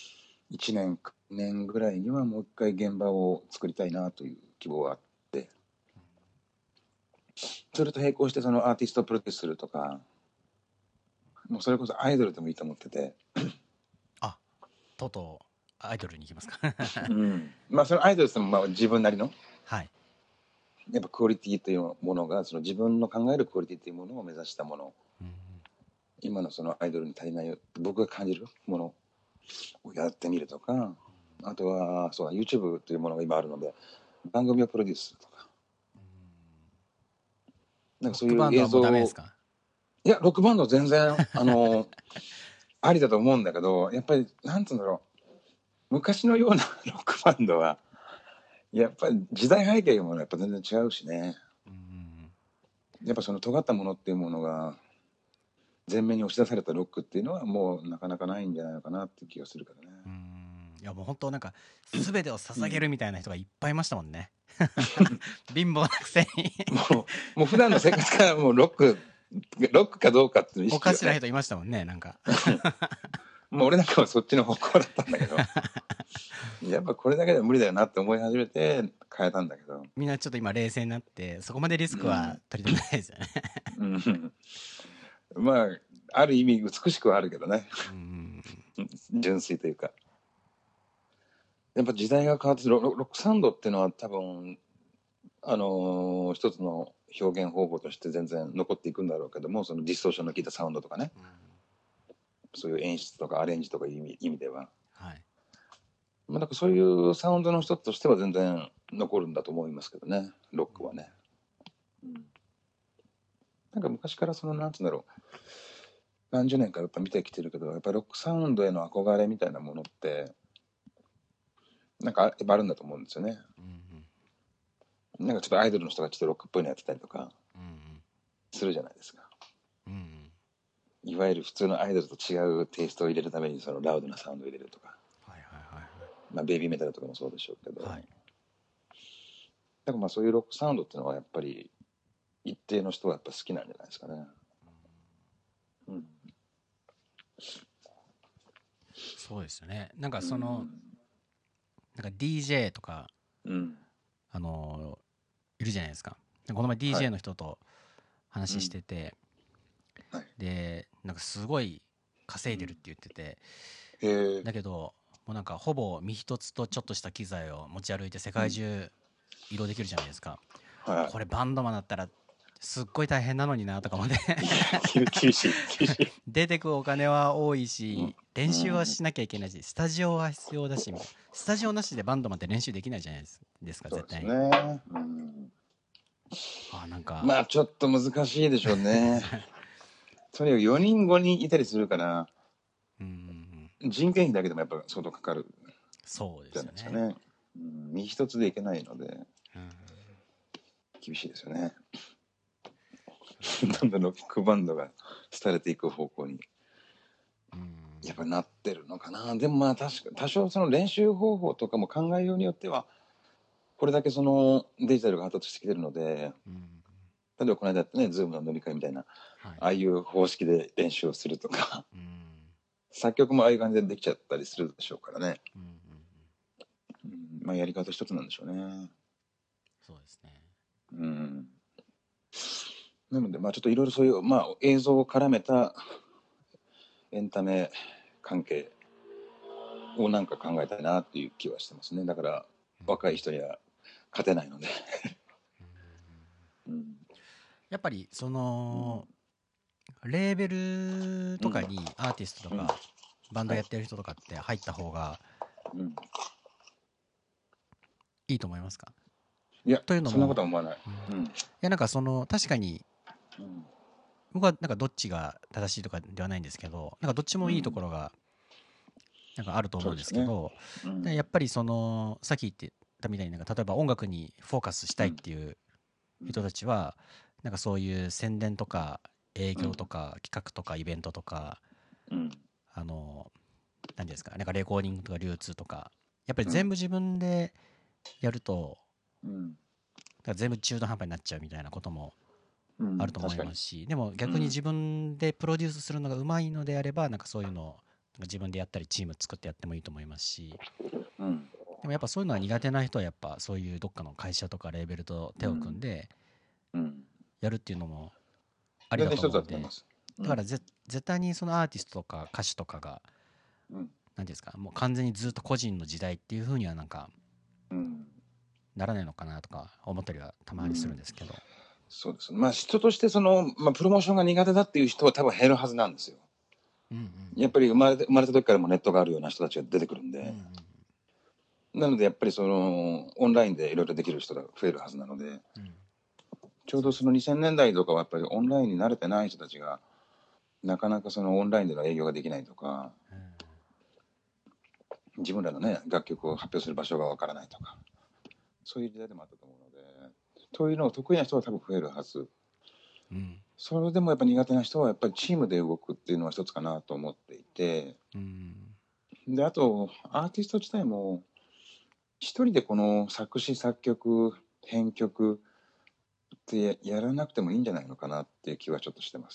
年ぐらいにはもう一回現場を作りたいなという希望があって、それと並行してそのアーティストをプロデュースするとか、もうそれこそアイドルでもいいと思ってて、 あ、とうとうアイドルに行きますか。 まあそのアイドルってもまあ自分なりのはい。 やっぱクオリティというものがその自分の考えるクオリティというものを目指したもの、 うん今のそのアイドルに足りない僕が感じるものをやってみるとか、あとはそうだ YouTube というものが今あるので番組をプロデュースするとか、なんかそういうロックバンドはもう映像を、 ダメですか。 いやロックバンド全然ありだと思うんだけど、やっぱりなんつうんだろう、昔のようなロックバンドはやっぱり時代背景もやっぱ全然違うしね、やっぱその尖ったものっていうものが前面に押し出されたロックっていうのはもうなかなかないんじゃないのかなっていう気がするからね。 いやもう本当なんか全てを捧げるみたいな人がいっぱいいましたもんね。貧乏なくせにもう普段の生活からもうロックかどうかっていう意識が、 おかしな人いましたもんね、なんか。 もう俺なんかはそっちの方向だったんだけどやっぱこれだけでは無理だよなって思い始めて変えたんだけど。 みんなちょっと今冷静になって、そこまでリスクは取り留めないですよね。 うん。まあ、ある意味美しくはあるけどね。純粋というか。やっぱ時代が変わってロックサウンドっていうのは多分、一つの表現方法として全然残っていくんだろうけども、そのディストーションの効いたサウンドとかね、そういう演出とかアレンジとかいう意味では。 はい。 まあ、なんかそういうサウンドの一つとしては全然残るんだと思いますけどね、ロックはね。なんか昔からなんつうんだろう、何十年かやっぱ見てきてるけど、やっぱロックサウンドへの憧れみたいなものって、なんかやっぱあるんだと思うんですよね。なんかちょっとアイドルの人がちょっとロックっぽいのやってたりとかするじゃないですか。いわゆる普通のアイドルと違うテイストを入れるためにそのラウドなサウンドを入れるとか、まあベイビーメタルとかもそうでしょうけど、だからまあそういうロックサウンドっていうのはやっぱり一定の人はやっぱ好きなんじゃないですかね。 そうですよね。なんかなんか DJ とか、いるじゃないですか。この前 DJ の人と話してて、でなんかすごい稼いでるって言ってて、だけどもうなんかほぼ身一つとちょっとした機材を持ち歩いて世界中移動できるじゃないですか。これバンドマンだったらすっごい大変なのになとか思って厳しい出てくお金は多いし、練習はしなきゃいけないし、スタジオは必要だし、スタジオなしでバンドマンって練習できないじゃないですか、絶対に。なんかまあちょっと難しいでしょうね。とにかく4人5人いたりするから、人件費だけでもやっぱ相当かかるじゃないですかね。身一つでいけないので、厳しいですよね。どんどんロックバンドが廃れていく方向にやっぱりなってるのかな。でもまあ確か多少その練習方法とかも考えようによっては、これだけそのデジタルが発達してきてるので、例えばこの間ってね、ズームの飲み会みたいな、ああいう方式で練習をするとか、作曲もああいう感じでできちゃったりするでしょうからね。まあやり方一つなんでしょうね。 そうですね。 なのでまあちょっといろいろそういうまあ映像を絡めたエンタメ関係をなんか考えたいなっていう気はしてますね。だから若い人には勝てないのでやっぱりレーベルとかにアーティストとかバンドやってる人とかって入った方がいいと思いますか？ いや、 というのそんなこも、 とは思わない。 いやなんか確かに僕はなんかどっちが正しいとかではないんですけど、なんかどっちもいいところがなんかあると思うんですけど、やっぱりさっき言ってたみたいになんか例えば音楽にフォーカスしたいっていう人たちはなんかそういう宣伝とか営業とか企画とかイベントとか、何ですか、なんかレコーディングとか流通とかやっぱり全部自分でやると、だから全部中途半端になっちゃうみたいなこともあると思いますし、でも逆に自分でプロデュースするのがうまいのであればなんかそういうのを自分でやったりチーム作ってやってもいいと思いますし、でもやっぱそういうのは苦手な人はやっぱそういうどっかの会社とかレーベルと手を組んでやるっていうのもありだと思うんで、だから絶対にそのアーティストとか歌手とかが何ですか、もう完全にずっと個人の時代っていう風にはなんかならないのかなとか思ったりはたまにするんですけど、 そうです。まあ人としてまあ、プロモーションが苦手だっていう人は多分減るはずなんですよ。やっぱり生まれた時からもネットがあるような人たちが出てくるんで、なのでやっぱりオンラインでいろいろできる人が増えるはずなので、ちょうど2000年代とかはやっぱりオンラインに慣れてない人たちがなかなかオンラインでの営業ができないとか、自分らのね楽曲を発表する場所がわからないとか、そういう時代でもあったと思うので、そういうのを得意な人は多分増えるはず。それでもやっぱ苦手な人はやっぱりチームで動くっていうのは一つかなと思っていて、であとアーティスト自体も一人でこの作詞作曲編曲ってやらなくてもいいんじゃないのかなっていう気はちょっとしてます。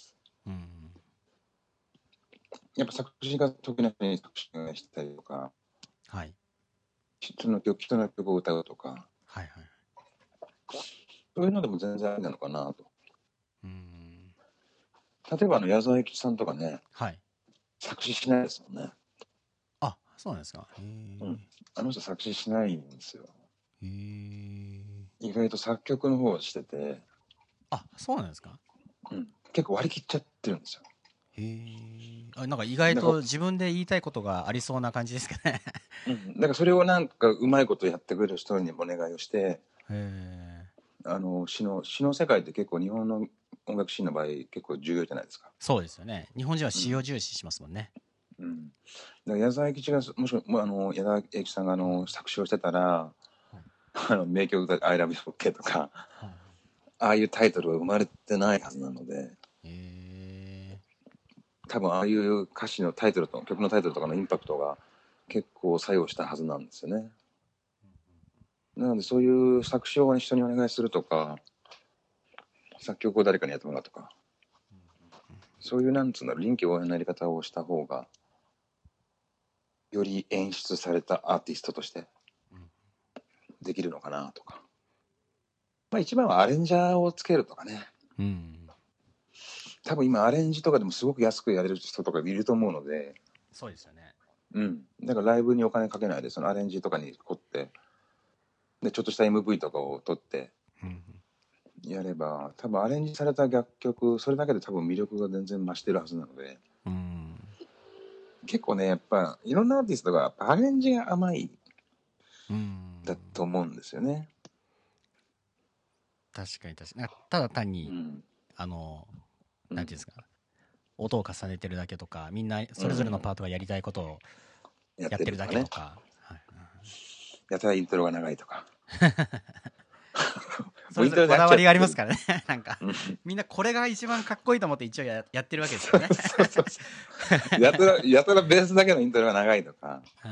やっぱ作詞が得意な人に作詞したりとか、 人の曲を歌うとか、 はいはい。 そういうのでも全然ありなのかなと。 うーん。 例えば矢沢永吉さんとかね、 はい。 作詞しないですもんね。 あ、そうなんですか。へうん。 え。 あの人作詞しないんですよ。 へえ。 意外と作曲の方をしてて、 あ、そうなんですか。 結構割り切っちゃってるんですよ。 へえ。あ、なんか意外だから、 と自分で言いたいことがありそうな感じですかね。 だからそれをなんかうまいことやってくれる人にお願いをして、 へえ。 詩の世界って結構日本の音楽シーンの場合結構重要じゃないですか。 そうですよね。日本人はうん。 詩を重視しますもんね。 うん。だから矢沢永吉が、もしも矢沢永吉さんが作詞をしてたら、 はい。 名曲だ I love you OK とか、 はい。 ああいうタイトルは生まれてないはずなので、 へえ。 多分ああいう歌詞のタイトルと曲のタイトルとかのインパクトが結構作用したはずなんですよね。なのでそういう作詞を人にお願いするとか、作曲を誰かにやってもらうとか、そういうなんつうんだろう、臨機応変なやり方をした方が、より演出されたアーティストとしてできるのかなとか。まあ一番はアレンジャーをつけるとかね。 うん。 多分今アレンジとかでもすごく安くやれる人とかいると思うので、 そうですよね。 だからライブにお金かけないで、そのアレンジとかに凝って、で、ちょっとした MV とかを撮ってうん。 やれば、多分アレンジされた楽曲、それだけで多分魅力が全然増してるはずなので、 うん。 結構ね、やっぱいろんなアーティストがアレンジが甘いうん。 だと思うんですよね。 確かに確かに。なんかただ単に、 うん。 あの、 うんなんていうんですか、音を重ねてるだけとか、みんなそれぞれのうんパートがやりたいことをやっやってるだてるとかね。 けとか、はい、 やたらイントロが長いとか。 それぞれこだわりがありますからね。なんか、みんなこれが一番かっこいいと思って一応やってるわけですよね。 そうそうそうやたらベースだけのイントロが長いとか。 うん、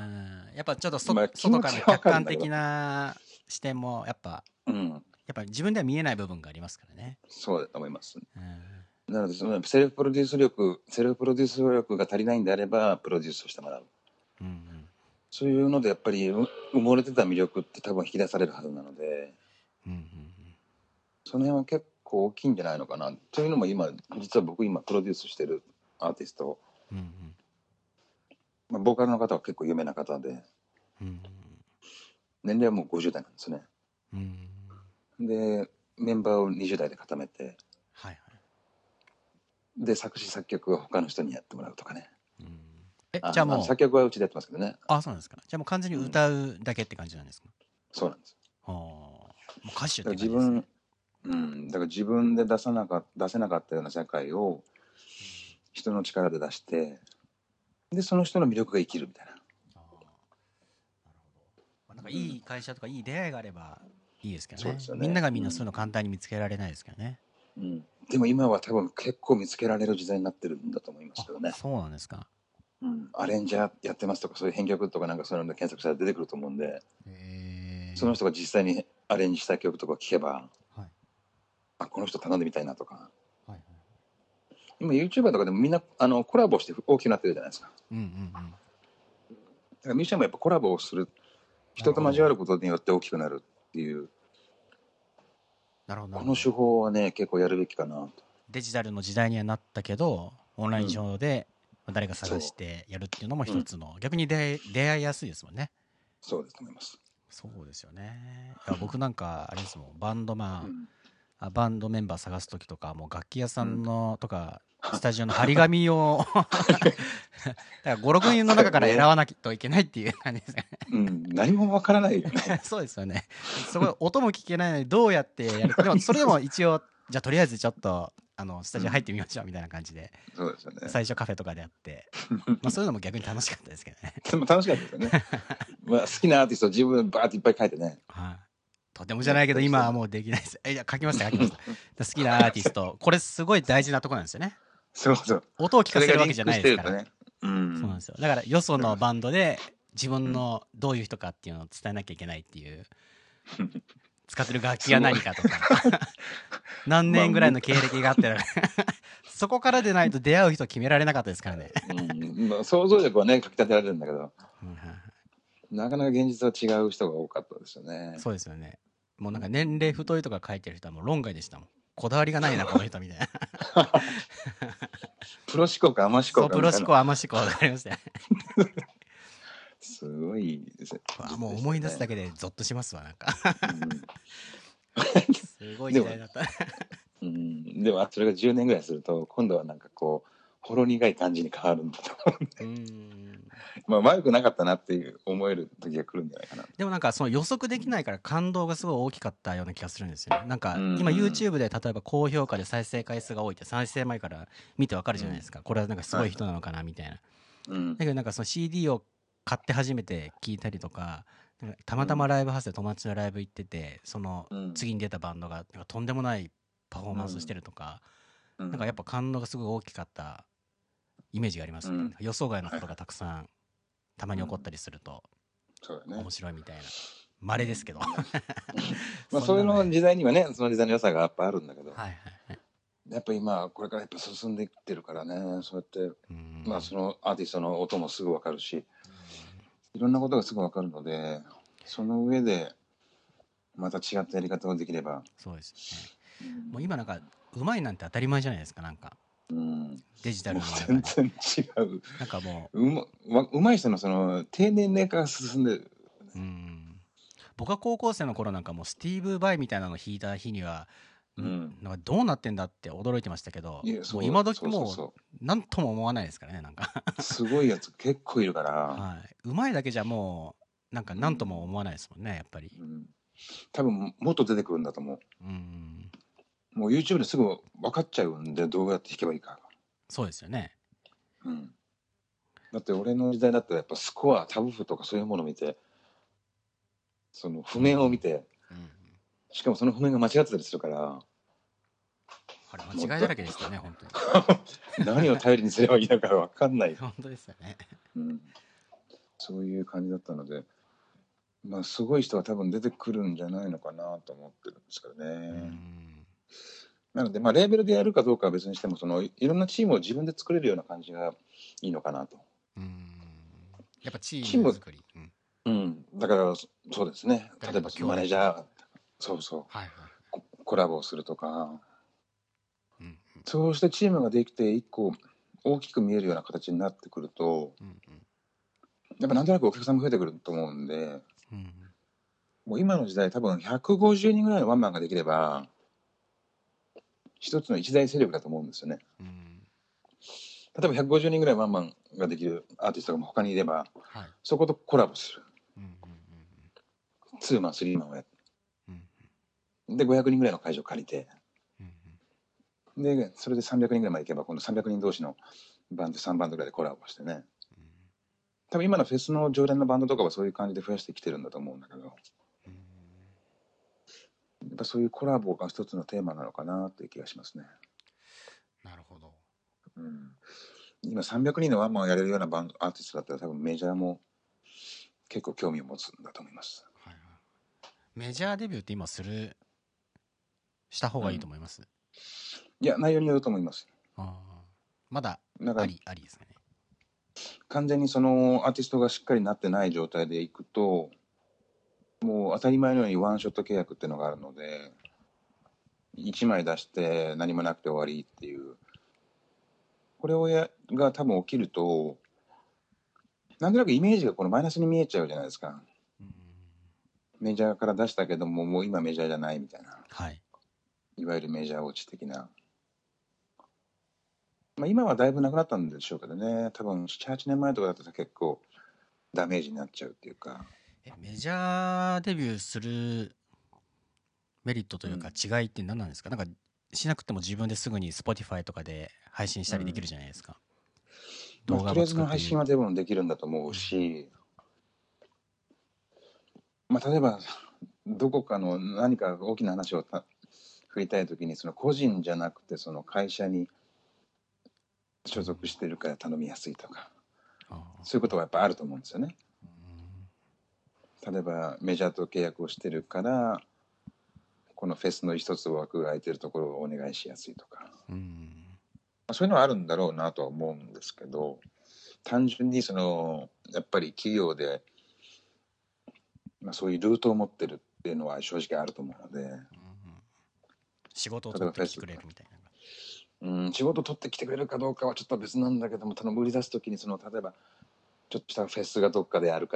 やっぱちょっとまあ気外持ちはわからの客かるんだけど。 観的な視点もやっぱ自分では見えない部分がありますからね。 そうだと思います。 うん、 なので、そのセルフプロデュース力が足りないんであれば、プロデュースをしてもらう。 うん、 そういうので、やっぱり埋もれてた魅力って多分引き出されるはずなので、 うん、 その辺は結構大きいんじゃないのかな。というのも実は僕今プロデュースしてるアーティスト、 うん、 ボーカルの方は結構有名な方で、 うん、 年齢はもう50代なんですね。 うん、 で、メンバーを20代で固めて、 はいはい。 で、作詞作曲は他の人にやってもらうとかね。 うん、じゃあもう、 作曲はうちでやってますけどね。 あ、そうなんですか。じゃあもう完全に歌うだけって感じなんですか。 そうなんです。 ああ、もう歌手っだからて感じですね。 だから自分で出せなかったような社会を人の力で出して、で、その人の魅力が生きるみたいな。 ああ、なるほど。なんかいい会社とかいい出会いがあればいいですけどね。 そうですよね。 みんながみんなそういうの簡単に見つけられないですけどね。 でも今は多分結構見つけられる時代になってるんだと思いますけどね。 そうなんですか。 アレンジャーやってますとか、そういう編曲とかなんかそういうので検索したら出てくると思うんで、その人が実際にアレンジした曲とか聞けば、 はい、 この人頼んでみたいなとか。 はいはい、 今 YouTuber とかでもみんなコラボして大きくなってるじゃないですか。 うんうんうん。 だからミュージシャンもやっぱコラボをする、人と交わることによって大きくなるっていう。 なるほど。 この手法はね、結構やるべきかなと。 デジタルの時代にはなったけど、オンライン上で誰が探してやるっていうのも一つの、逆に出会いやすいですもんね。 そうですと思います。 そうですよね。いや僕なんかあれですもん、バンドメンバー探す時とかもう楽器屋さんのとかスタジオの張り紙をだから56人の中から選ばなきゃいけないっていう感じですね。 何もわからないよね。 そうですよね。そこ音も聞けないのにどうやってやるでもそれでも一応じゃあとりあえずちょっとスタジオ入ってみましょうみたいな感じで、 そうですよね。 最初カフェとかでやってそういうのも逆に楽しかったですけどね。 でも楽しかったですよね。好きなアーティストを自分バーっていっぱい書いてね。 はい、とてもじゃないけど今はもうできないです。いや書きました好きなアーティスト、これすごい大事なとこなんですよね。 そうそう。 音を聞かせるわけじゃないですから。 ね、 そうなんですよ。だからよそのバンドで自分のどういう人かっていうのを伝えなきゃいけないっていう。使ってる楽器が何かとか何年ぐらいの経歴があってそこからでないと出会う人決められなかったですからね。 想像力はねかきたてられるんだけど、 なかなか現実は違う人が多かったですよね。 そうですよね。もうなんか年齢太いとか書いてる人はもう論外でしたもん。こだわりがないな、この人みたいな。 プロ思考かアマ思そう、 考かみたいな。 プロ思考、アマ思考わかりましたね。 すごいですね。 もう思い出すだけでゾッとしますわ、なんか。すごい時代だった。 でもそれが10年ぐらいすると今度はなんかこうほろ苦い感じに変わるんだと思うんでまあ悪くなかったなっていう思える時が来るんじゃないかな。 でもなんかその予測できないから感動がすごい大きかったような気がするんですよね。なんか今 YouTube で例えば高評価で再生回数が多いって再生前から見てわかるじゃないですか。これはなんかすごい人なのかなみたいな。だけどなんかその CD を買って初めて聞いたりとか、たまたまライブハウスで友達のライブ行ってて、その次に出たバンドがなんかとんでもないパフォーマンスしてるとか、なんかやっぱ感動がすごい大きかったイメージがありますね。予想外のことがたくさんたまに起こったりすると面白いみたいな。稀ですけど。 まあそういうの時代にはね、その時代の良さがやっぱあるんだけど、 はいはいはい、 やっぱ今これからやっぱ進んでいってるからね、そうやってまあそのアーティストの音もすぐ分かるし、いろんなことがすぐ分かるので、その上でまた違ったやり方ができれば。 そうですね。もう今なんかうまいなんて当たり前じゃないですか。なんかデジタルの中で全然違う。 なんかもうまい人のその低年齢化が進んでる。 僕が高校生の頃なんかもうスティーブ・バイみたいなの弾いた日には、なんかどうなってんだって驚いてましたけど、もう今時もう何とも思わないですからね。なんかすごいやつ結構いるから、 はい、うまいだけじゃもうなんか何とも思わないですもんね、やっぱり。 多分もっと出てくるんだと思う。もう YouTube ですぐ分かっちゃうんで、どうやって弾けばいいか。 そうですよね。 だって俺の時代だったらやっぱスコア、タブ譜とかそういうものを見て、その譜面を見て、しかもその譜面が間違ってたりするから、 あれ間違いだらけですよね、本当に。何を頼りにすればいいのか分かんない。 本当ですよね。 そういう感じだったので、まあすごい人は多分出てくるんじゃないのかなと思ってるんですけどね。なのでまあレーベルでやるかどうかは別にしても、そのいろんなチームを自分で作れるような感じがいいのかなと。 やっぱチーム作り。 だからそうですね。例えばマネージャー、そうそう、コラボをするとか、そうしてチームができて一個大きく見えるような形になってくると、やっぱなんとなくお客さんも増えてくると思うんで、もう今の時代多分150人ぐらいのワンマンができれば一つの一大勢力だと思うんですよね。例えば150人ぐらいワンマンができるアーティストが他にいれば、そことコラボする。ツーマン、スリーマンをやって。で、500人ぐらいの会場を借りて、で、それで300人ぐらいまで行けば、今度300人同士のバンド3バンドぐらいでコラボしてね。多分今のフェスの常連のバンドとかはそういう感じで増やしてきてるんだと思うんだけど、やっぱそういうコラボが一つのテーマなのかなっていう気がしますね。 なるほど。 今300人のワンマンをやれるようなバンドアーティストだったら多分メジャーも結構興味を持つんだと思います。 メジャーデビューって今した方がいいと思います？ いや、内容によると思います。 まだありですかね。 完全にそのアーティストがしっかりなってない状態でいくと、もう当たり前のようにワンショット契約っていうのがあるので、1枚出して何もなくて終わりっていう、これが多分起きると、なんとなくイメージがこのマイナスに見えちゃうじゃないですか。メジャーから出したけども、もう今メジャーじゃないみたいな。いわゆるメジャー落ち的な。まあ今はだいぶなくなったんでしょうけどね。多分7、8年前とかだったら結構ダメージになっちゃうっていうか。 メジャーデビューするメリットというか違いって何なんですか？なんかしなくても自分ですぐに Spotify とかで配信したりできるじゃないですか。 動画とりあえずの配信はでもできるんだと思うし、まあ例えばどこかの何か大きな話を振りたいときに、その個人じゃなくてその会社に所属してるから頼みやすいとか、そういうことはやっぱあると思うんですよね。例えばメジャーと契約をしてるからこのフェスの一つ枠が空いてるところをお願いしやすいとか、そういうのはあるんだろうなとは思うんですけど、単純にそのやっぱり企業でそういうルートを持ってるっていうのは正直あると思うので、 うんうん、仕事を取ってきてくれるみたいな。 仕事取ってきてくれるかどうかはちょっと別なんだけども、売り出す時に例えばちょっとしたフェスがどっかであるから、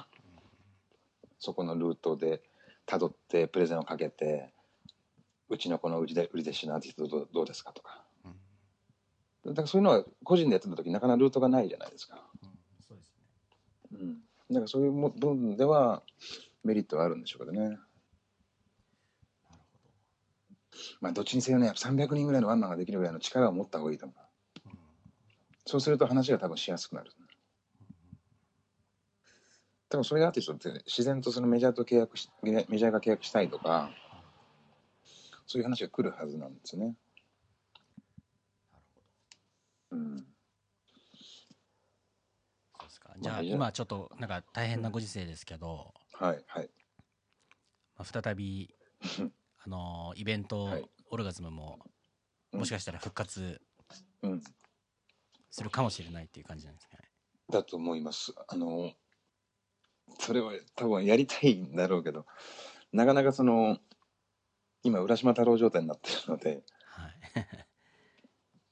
そこのルートで辿ってプレゼンをかけて、うちのこの売り弟子のアーティストどうですかとか、だからそういうのは個人でやってた時なかなかルートがないじゃないですか。 そうですね。 だからそういう部分ではメリットはあるんでしょうけどね。 なるほど。 どっちにせよね、300人ぐらいのワンマンができるぐらいの力を持った方がいいと思う。そうすると話が多分しやすくなる。多分そういうアーティストって自然とそのメジャーが契約したいとか、そういう話が来るはずなんですよね。 そうですか。じゃあ今ちょっとなんか大変なご時世ですけど、 はいはい。 再びイベント、オルガズムももしかしたら復活するかもしれないっていう感じなんですかね。 だと思います。それは多分やりたいんだろうけど、なかなか今浦島太郎状態になってるので、 はい、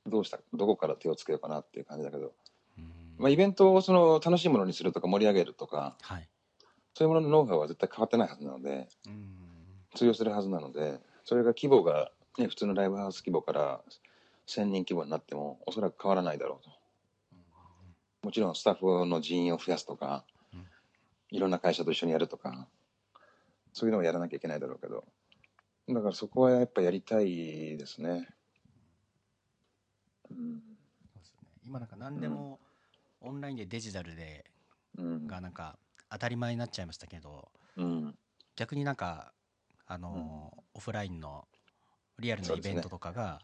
どこから手をつけようかなっていう感じだけど、イベントを楽しいものにするとか盛り上げるとか、 はい、 そういうもののノウハウは絶対変わってないはずなので、通用するはずなので、それが規模が、ね、普通のライブハウス規模から1000人規模になってもおそらく変わらないだろうと。もちろんスタッフの人員を増やすとか、いろんな会社と一緒にやるとか、そういうのをやらなきゃいけないだろうけど、だからそこはやっぱやりたいですね。 そうですね。今なんか何でもオンラインでデジタルでがなんか当たり前になっちゃいましたけど、逆になんかオフラインのリアルなイベントとかが、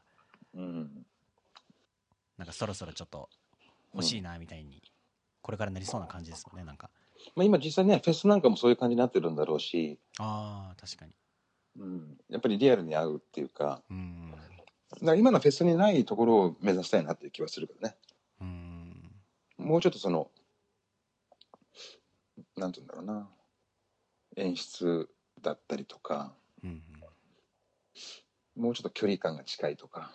なんかそろそろちょっと欲しいなみたいにこれからなりそうな感じですもんね。なんか今実際ねフェスなんかもそういう感じになってるんだろうし、 確かに、 やっぱりリアルに会うっていうか、だから今のフェスにないところを目指したいなっていう気はするけどね。もうちょっとなんていうんだろうな、演出だったりとか、もうちょっと距離感が近いとか、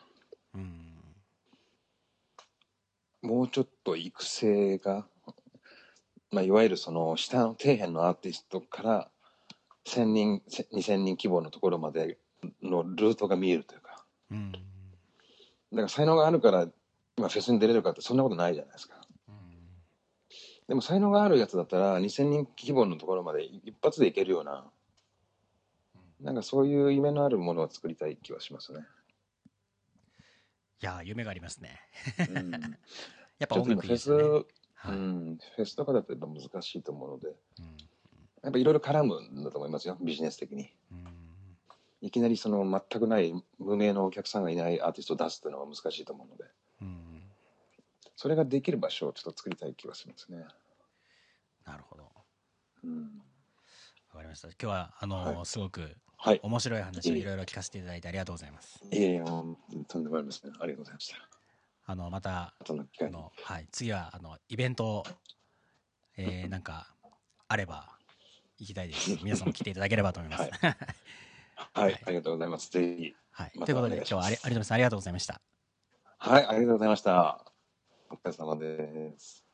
もうちょっと育成が、いわゆる下の底辺のアーティストから1000人2000人規模のところまでのルートが見えるというか、だから才能があるから今フェスに出れるかってそんなことないじゃないですか。でも才能があるやつだったら2000人規模のところまで一発でいけるような、なんかそういう夢のあるものを作りたい気はしますね。 いや夢がありますね。 やっぱ音楽いいですよね。フェスとかだとやっぱ難しいと思うので、やっぱいろいろ絡むんだと思いますよ、ビジネス的に。いきなり全くない無名のお客さんがいないアーティストを出すっていうのは難しいと思うので、それができる場所をちょっと作りたい気はしますね。 なるほど。わかりました。今日はすごく面白い話をいろいろ聞かせていただいてありがとうございます。 いやいや、とんでもありません。ありがとうございました。 また次はイベントなんかあれば行きたいです。皆さんも来ていただければと思います。 はい、ありがとうございます。ぜひ。 ということで今日は有富さんありがとうございました。 はい、ありがとうございました。お疲れ様です。